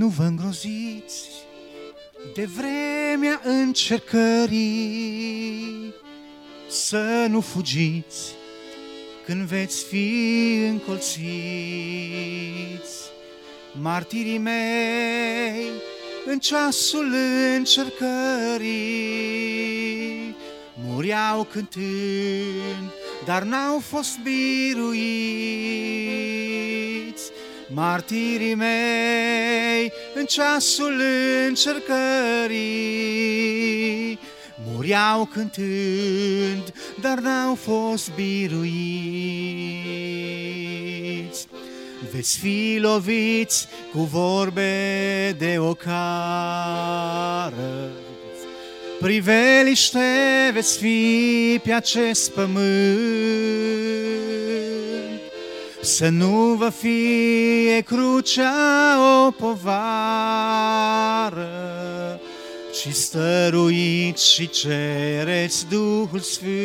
Nu vă îngroziți de vremea încercării, să nu fugiți când veți fi încolțiți. Martirii mei, în ceasul încercării, mureau cântând, dar n-au fost biruiți. Martirii mei, în ceasul încercării, mureau cântând, dar n-au fost biruiți. Veți fi loviți cu vorbe de ocară, priveliște veți fi pe acest pământ. Să nu vă fie crucea o povară, ci stăruiți și cereți Duhul Sfânt.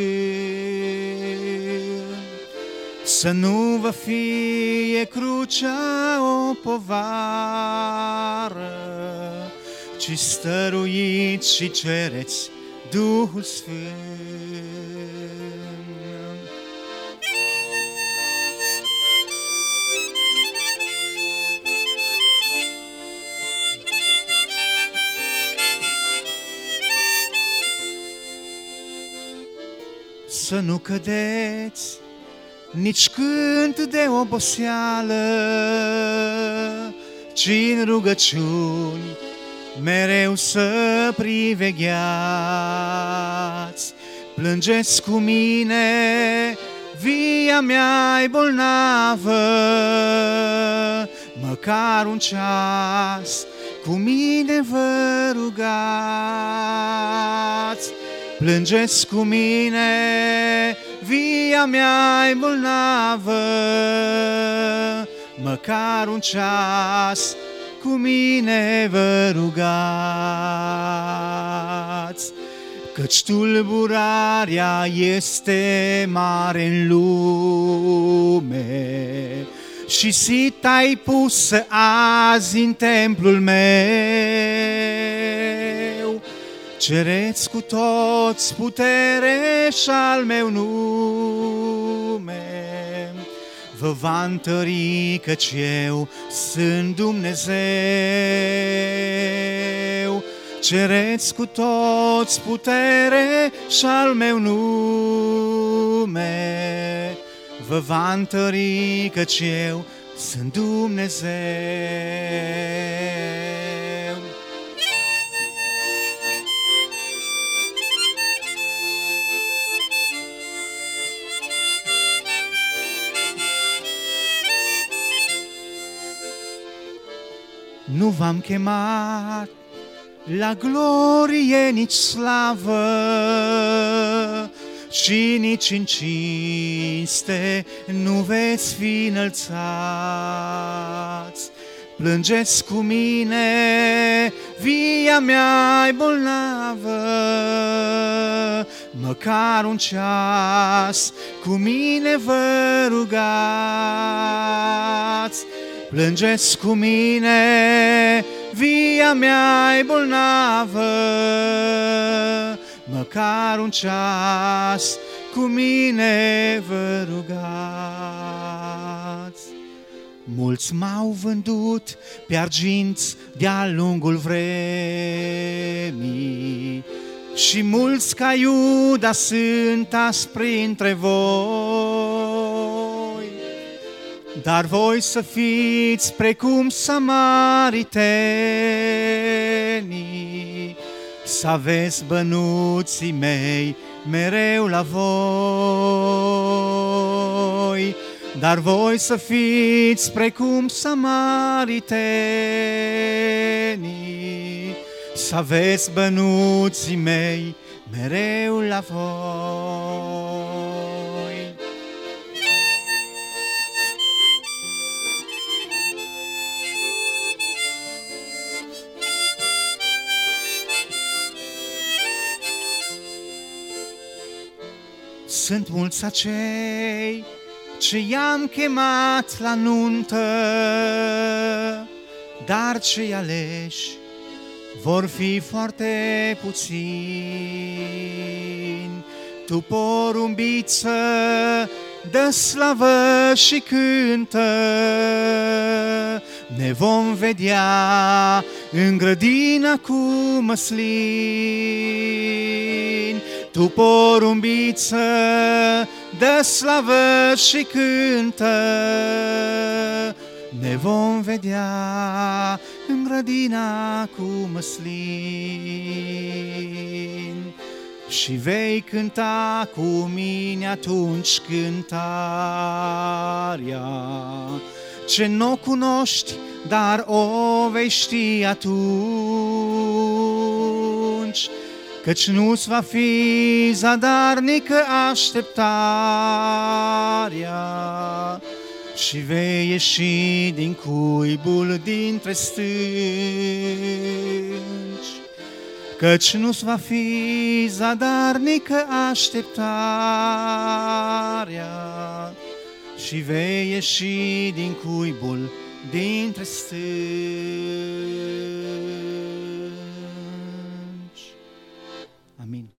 Să nu vă fie crucea o povară, ci stăruiți și cereți Duhul Sfânt. Să nu cădeți nici când de oboseală, ci în rugăciuni mereu să privegheați. Plângeți cu mine, via mea e bolnavă, măcar un ceas cu mine vă rugați. Plângeți cu mine, via mea e bolnavă, măcar un ceas cu mine vă rugați. Căci tulburarea este mare în lume și sita-i pusă azi în templul meu. Cereți cu toți putere și-al meu nume, vă va întări căci eu sunt Dumnezeu. Cereți cu toți putere și-al meu nume, vă va întări căci eu sunt Dumnezeu. Nu v-am chemat la glorie, nici slavă, și nici în cinste nu veți fi înălțați. Plângeți cu mine, via mea e bolnavă, măcar un ceas cu mine vă rugați. Plângeți cu mine, via mea e bolnavă, măcar un ceas cu mine vă rugați. Mulți m-au vândut pe arginți de-a lungul vremii și mulți ca Iuda sunt aspri între voi. Dar voi să fiți precum samaritenii, să aveți bănuții mei mereu la voi. Dar voi să fiți precum samaritenii, să aveți bănuții mei mereu la voi. Sunt mulți acei ce i-am chemat la nuntă, dar cei aleși vor fi foarte puțini. Tu, porumbiță, dă slavă și cântă, ne vom vedea în grădina cu măslini. Tu, porumbiță, dă slavă și cântă, ne vom vedea în grădina cu măslini. Și vei cânta cu mine atunci cântarea ce n-o cunoști, dar o vei ști atunci, căci nu-ți va fi zadarnică așteptarea și vei ieși din cuibul dintre stânci, căci nu-ți va fi zadarnică așteptarea și vei ieși din cuibul dintre stânci. Amin.